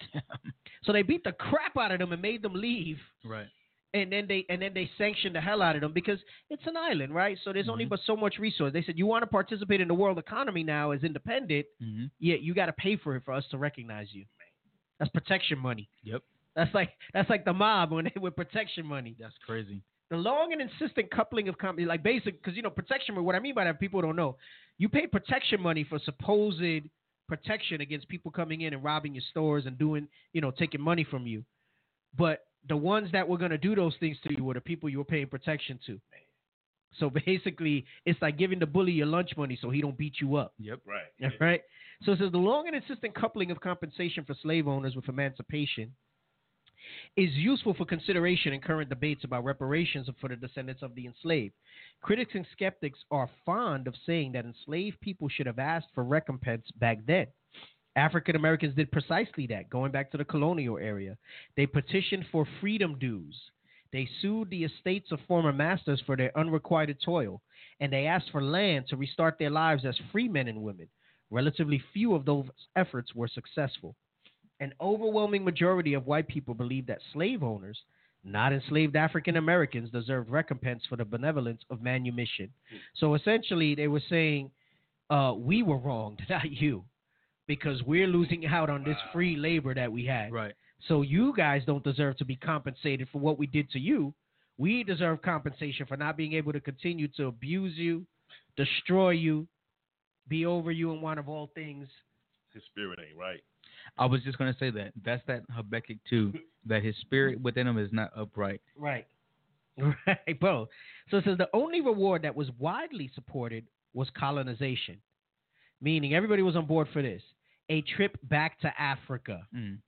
So they beat the crap out of them and made them leave. Right. And then they sanctioned the hell out of them because it's an island, right? So there's only but so much resource. They said, you want to participate in the world economy now as independent, you got to pay for it for us to recognize you. That's protection money. Yep. That's like the mob with protection money. That's crazy. The long and insistent coupling of companies, like basic, because protection money. What I mean by that, people don't know. You pay protection money for supposed protection against people coming in and robbing your stores and doing, taking money from you. But the ones that were going to do those things to you were the people you were paying protection to. So basically, it's like giving the bully your lunch money so he don't beat you up. Yep. Right. Right. So it says the long and insistent coupling of compensation for slave owners with emancipation is useful for consideration in current debates about reparations for the descendants of the enslaved. Critics and skeptics are fond of saying that enslaved people should have asked for recompense back then. African Americans did precisely that, going back to the colonial area. They petitioned for freedom dues. They sued the estates of former masters for their unrequited toil, and they asked for land to restart their lives as free men and women. Relatively few of those efforts were successful. An overwhelming majority of white people believe that slave owners, not enslaved African Americans, deserved recompense for the benevolence of manumission. So essentially, they were saying, we were wronged, not you, because we're losing out on this free labor that we had. Right. So you guys don't deserve to be compensated for what we did to you. We deserve compensation for not being able to continue to abuse you, destroy you, be over you, and one of all things. His spirit ain't right. I was just going to say that. That's that Habakkuk 2, that his spirit within him is not upright. Right. Right, bro. So it says the only reward that was widely supported was colonization, meaning everybody was on board for this. A trip back to Africa.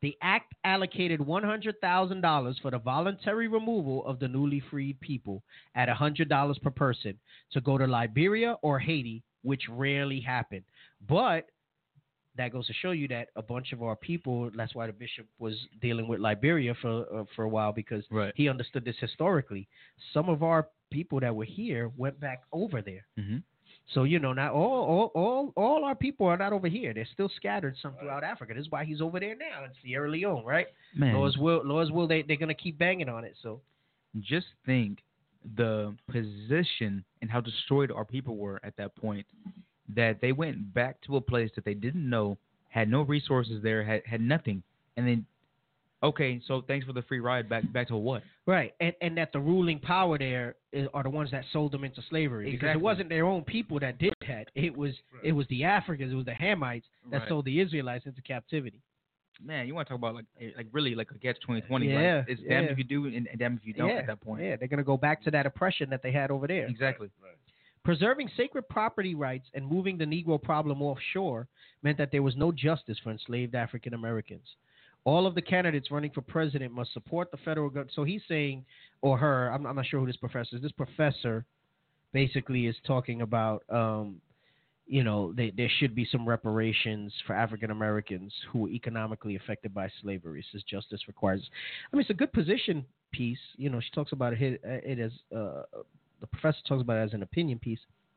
The act allocated $100,000 for the voluntary removal of the newly freed people at $100 per person to go to Liberia or Haiti, which rarely happened. But that goes to show you that a bunch of our people, that's why the bishop was dealing with Liberia for a while, because he understood this historically. Some of our people that were here went back over there. Mm-hmm. So, you know, not all our people are not over here. They're still scattered some throughout Africa. This is why he's over there now in Sierra Leone, right? Man. Lord's will, they're going to keep banging on it. So just think the position and how destroyed our people were at that point, that they went back to a place that they didn't know, had no resources there, had nothing. And then, okay, so thanks for the free ride, back to what? Right, and that the ruling power there are the ones that sold them into slavery. Exactly. Because it wasn't their own people that did that. It was the Africans, it was the Hamites that sold the Israelites into captivity. Man, you want to talk about like really like a catch 2020? Yeah, like, it's damned if you do and damned if you don't at that point. Yeah, they're gonna go back to that oppression that they had over there. Exactly. Right. Preserving sacred property rights and moving the Negro problem offshore meant that there was no justice for enslaved African Americans. All of the candidates running for president must support the federal government. So he's saying, or her, I'm not sure who this professor is. This professor basically is talking about, there should be some reparations for African Americans who were economically affected by slavery. Says justice requires. I mean, it's a good position piece. You know, she talks about it as the professor talks about it as an opinion piece.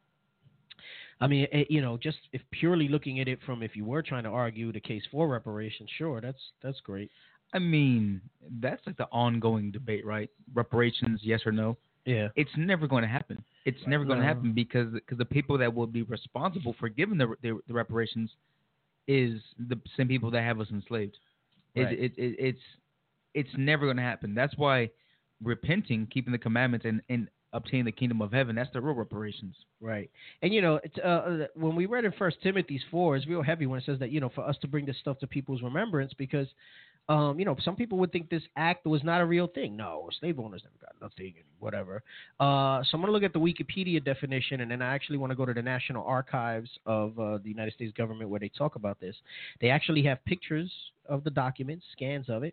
I mean, just if purely looking at it from if you were trying to argue the case for reparations, sure, that's great. I mean, that's like the ongoing debate, right? Reparations, yes or no? Yeah. It's never going to happen. It's never going to happen because the people that will be responsible for giving the reparations is the same people that have us enslaved. Right. It's never going to happen. That's why repenting, keeping the commandments, and obtain the kingdom of heaven, that's the real reparations. Right. And, it's, when we read in 1 Timothy 4, it's real heavy when it says that, for us to bring this stuff to people's remembrance because, some people would think this act was not a real thing. No, slave owners never got nothing and whatever. So I'm going to look at the Wikipedia definition, and then I actually want to go to the National Archives of the United States government where they talk about this. They actually have pictures of the document, scans of it.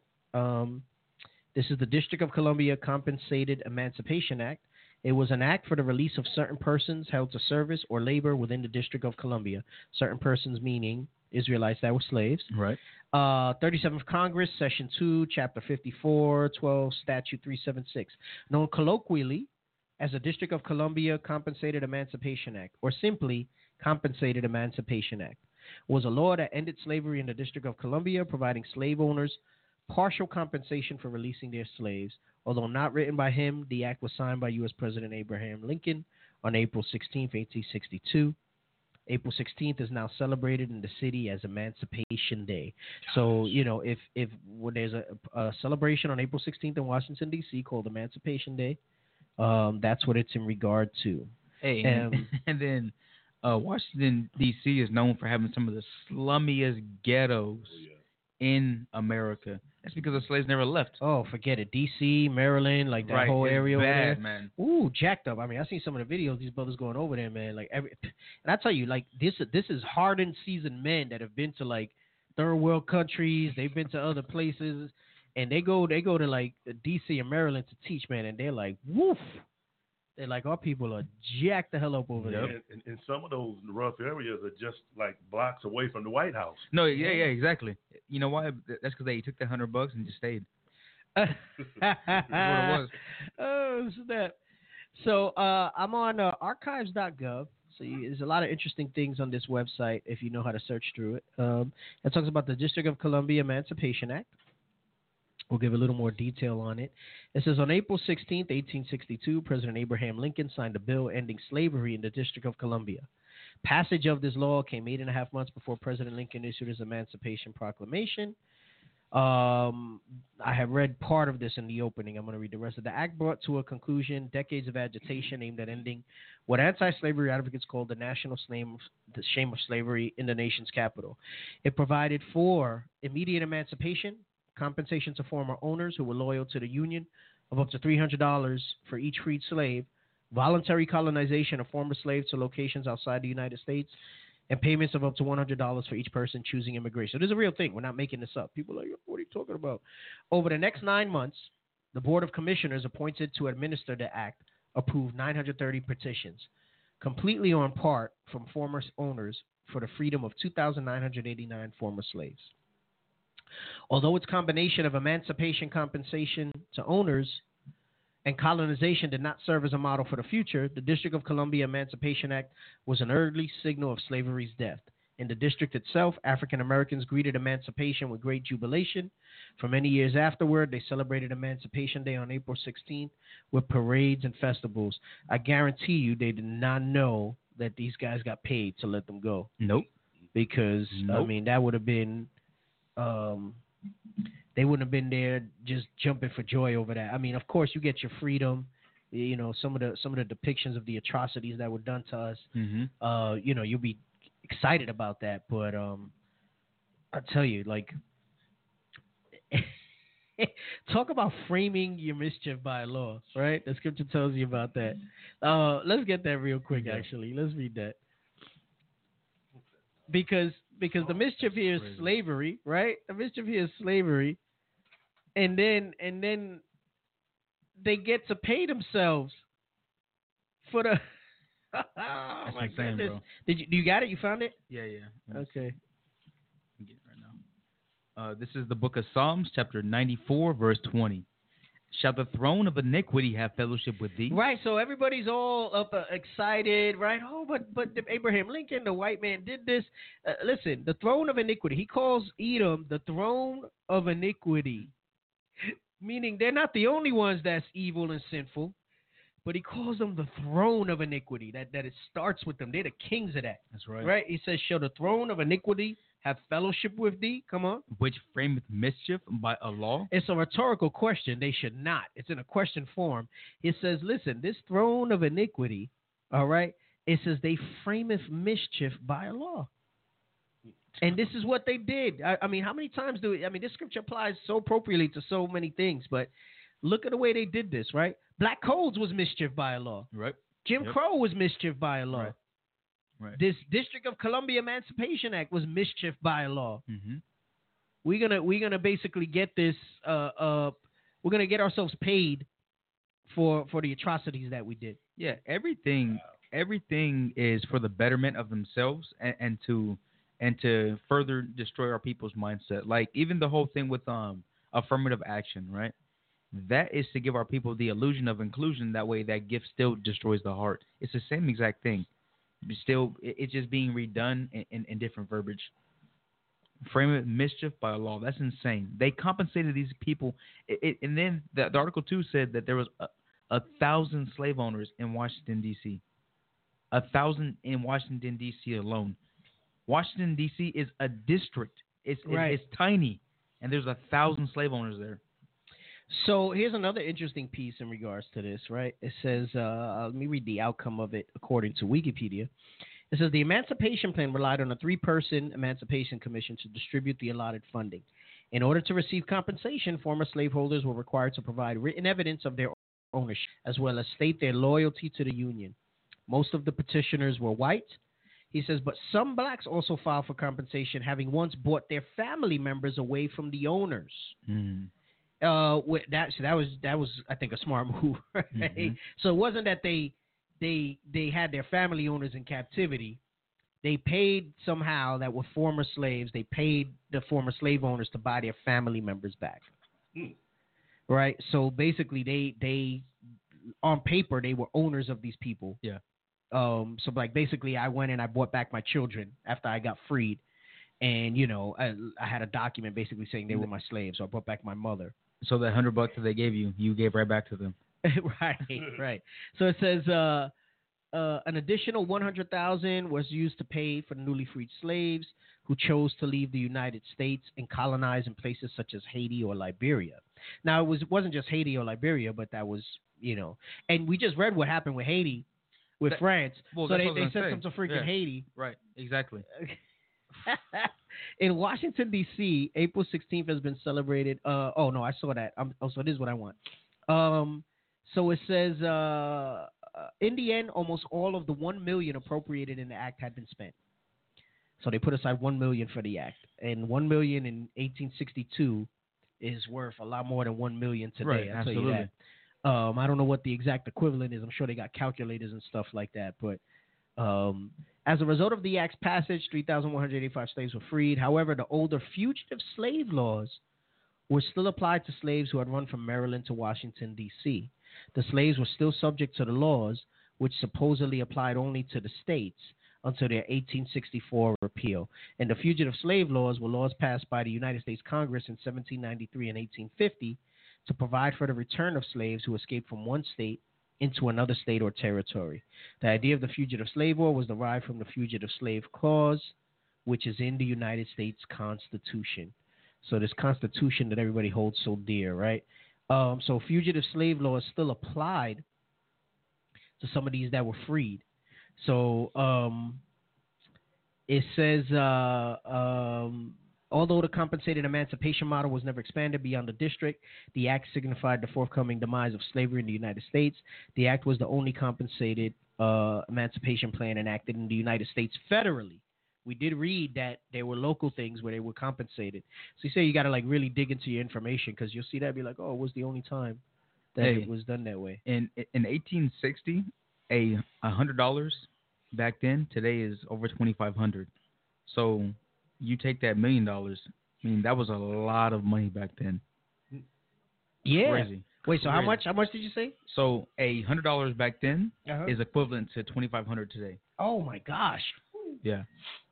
This is the District of Columbia Compensated Emancipation Act. It was an act for the release of certain persons held to service or labor within the District of Columbia. Certain persons meaning Israelites that were slaves. Right. 37th Congress, Session 2, Chapter 54, 12, Statute 376. Known colloquially as the District of Columbia Compensated Emancipation Act, or simply Compensated Emancipation Act, was a law that ended slavery in the District of Columbia, providing slave owners partial compensation for releasing their slaves. Although not written by him, the act was signed by U.S. President Abraham Lincoln on April 16, 1862. April 16th is now celebrated in the city as Emancipation Day. So, if when there's a celebration on April 16th in Washington, D.C. called Emancipation Day, that's what it's in regard to. Hey, and then Washington, D.C. is known for having some of the slummiest ghettos in America. That's because the slaves never left. Oh, forget it. D.C., Maryland, like that whole area over there. Man. Ooh, jacked up. I mean, I seen some of the videos these brothers going over there, man. And I tell you, like this is hardened, seasoned men that have been to like third world countries. They've been to other places, and they go to like D.C. and Maryland to teach, man. And they're like, woof. They're like, our people are jacked the hell up over there. And some of those rough areas are just like blocks away from the White House. No, yeah, exactly. You know why? That's because they took the $100 and just stayed. That's what it was. Oh, snap. So I'm on archives.gov. So there's a lot of interesting things on this website if you know how to search through it. It talks about the District of Columbia Emancipation Act. We'll give a little more detail on it. It says, on April 16, 1862, President Abraham Lincoln signed a bill ending slavery in the District of Columbia. Passage of this law came 8.5 months before President Lincoln issued his Emancipation Proclamation. I have read part of this in the opening. I'm going to read the rest of the act. Brought to a conclusion decades of agitation aimed at ending what anti-slavery advocates called the national shame of slavery in the nation's capital. It provided for immediate emancipation, compensation to former owners who were loyal to the Union of up to $300 for each freed slave, voluntary colonization of former slaves to locations outside the United States, and payments of up to $100 for each person choosing immigration. So this is a real thing. We're not making this up. People are like, what are you talking about? Over the next 9 months, the Board of Commissioners appointed to administer the act approved 930 petitions, completely on part from former owners for the freedom of 2,989 former slaves. Although its combination of emancipation compensation to owners and colonization did not serve as a model for the future, the District of Columbia Emancipation Act was an early signal of slavery's death. In the district itself, African Americans greeted emancipation with great jubilation. For many years afterward, they celebrated Emancipation Day on April 16th with parades and festivals. I guarantee you they did not know that these guys got paid to let them go. Nope. Because, I mean, that would have been... they wouldn't have been there just jumping for joy over that. I mean, of course, you get your freedom. You know, some of the depictions of the atrocities that were done to us. Mm-hmm. You know, you'll be excited about that. But I tell you, like, talk about framing your mischief by law, right? The scripture tells you about that. Let's get that real quick. Actually, let's read that because the mischief here is slavery, right? The mischief here is slavery, and then they get to pay themselves for the. Oh my insane, goodness! bro. Do you got it? You found it? Yeah. Okay. I'm getting it right now. This is the book of Psalms, chapter 94, verse 20. Shall the throne of iniquity have fellowship with thee? Right, so everybody's all up excited, right? Oh, but Abraham Lincoln, the white man, did this. Listen, the throne of iniquity. He calls Edom the throne of iniquity, meaning they're not the only ones that's evil and sinful, but he calls them the throne of iniquity. That it starts with them. They're the kings of that. That's right. Right? He says, shall the throne of iniquity have fellowship with thee? Come on. Which frameth mischief by a law? It's a rhetorical question. They should not. It's in a question form. It says, listen, this throne of iniquity, all right, it says they frameth mischief by a law. And this is what they did. I mean, how many times this scripture applies so appropriately to so many things, but look at the way they did this, right? Black codes was mischief by a law. Right. Jim Crow was mischief by a law. Right. This District of Columbia Emancipation Act was mischief by a law. Mm-hmm. We're gonna basically get this. We're gonna get ourselves paid for the atrocities that we did. Yeah, everything is for the betterment of themselves and to further destroy our people's mindset. Like even the whole thing with affirmative action, right? That is to give our people the illusion of inclusion. That way, that gift still destroys the heart. It's the same exact thing. Still, it's just being redone in different verbiage. Frame it mischief by law. That's insane. They compensated these people, and then the Article 2 said that there was 1,000 slave owners in Washington, D.C. 1,000 in Washington, D.C. alone. Washington, D.C. is a district. It's tiny, and there's 1,000 slave owners there. So here's another interesting piece in regards to this, right? It says, let me read the outcome of it according to Wikipedia. It says the Emancipation Plan relied on a 3-person Emancipation Commission to distribute the allotted funding. In order to receive compensation, former slaveholders were required to provide written evidence of their ownership, as well as state their loyalty to the Union. Most of the petitioners were white. He says, but some blacks also filed for compensation, having once bought their family members away from the owners. Mm. That was I think a smart move. Right? Mm-hmm. So it wasn't that they had their family owners in captivity. They paid somehow that were former slaves. They paid the former slave owners to buy their family members back. Mm. Right. So basically, they on paper they were owners of these people. Yeah. So like basically, I went and I bought back my children after I got freed, and I had a document basically saying they were my slaves. So I brought back my mother. So that $100 that they gave you, you gave right back to them. Right. So it says an additional $100,000 was used to pay for the newly freed slaves who chose to leave the United States and colonize in places such as Haiti or Liberia. Now it wasn't just Haiti or Liberia, but that was and we just read what happened with Haiti, with France. Well, so they sent them to freaking Haiti. Right. Exactly. In Washington, D.C., April 16th has been celebrated. Oh, no, I saw that. So this is what I want. So it says, in the end, almost all of the $1 million appropriated in the act had been spent. So they put aside $1 million for the act, and $1 million in 1862 is worth a lot more than $1 million today. Right, I'll absolutely. tell you that. I don't know what the exact equivalent is. I'm sure they got calculators and stuff like that. But as a result of the act's passage, 3,185 slaves were freed. However, the older fugitive slave laws were still applied to slaves who had run from Maryland to Washington, D.C. The slaves were still subject to the laws, which supposedly applied only to the states, until their 1864 repeal. And the fugitive slave laws were laws passed by the United States Congress in 1793 and 1850 to provide for the return of slaves who escaped from one state into another state or territory. The idea of the Fugitive Slave Law was derived from the Fugitive Slave Clause, which is in the United States Constitution. So this Constitution that everybody holds so dear, right? So fugitive slave law is still applied to some of these that were freed. So it says, although the compensated emancipation model was never expanded beyond the district, the act signified the forthcoming demise of slavery in the United States. The act was the only compensated emancipation plan enacted in the United States federally. We did read that there were local things where they were compensated. So you say you got to like really dig into your information, because you'll see that and be like, oh, it was the only time that it was done that way. In 1860, $100 back then, today is over $2,500. So you take that $1 million. I mean, that was a lot of money back then. Yeah. Crazy. Wait, so how much did you say? So $100 back then Uh-huh. is equivalent to $2,500 today. Oh my gosh. Yeah.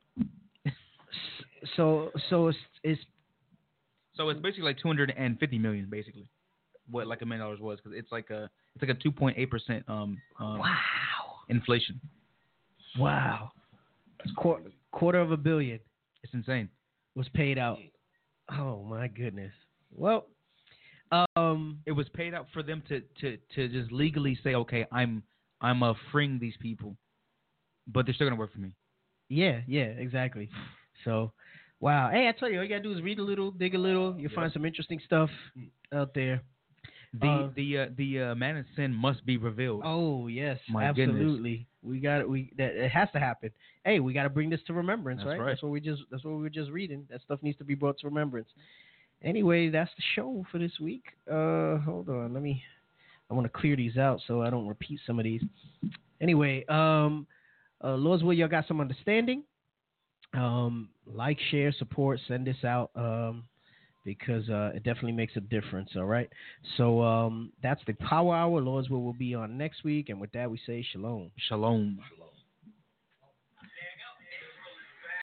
So it's So it's basically like $250 million, basically. What like $1 million was, because it's like a 2.8% wow. inflation. Wow. Quarter of $1 billion It's insane. was paid out. Oh my goodness. Well, it was paid out for them to just legally say, okay, I'm freeing these people, but they're still gonna work for me. Yeah, exactly. So, wow. Hey, I tell you, all you gotta do is read a little, dig a little. You'll find some interesting stuff out there. The man of sin must be revealed. Oh yes, My absolutely. It has to happen. Hey, we got to bring this to remembrance, That's right. That's what we were just reading. That stuff needs to be brought to remembrance. Anyway, that's the show for this week. Hold on, I want to clear these out so I don't repeat some of these. Anyway, Lord's will, y'all got some understanding. Like, share, support, send this out. Because it definitely makes a difference, all right? So that's the Power Hour. Lord's will be on next week. And with that, we say shalom. Shalom.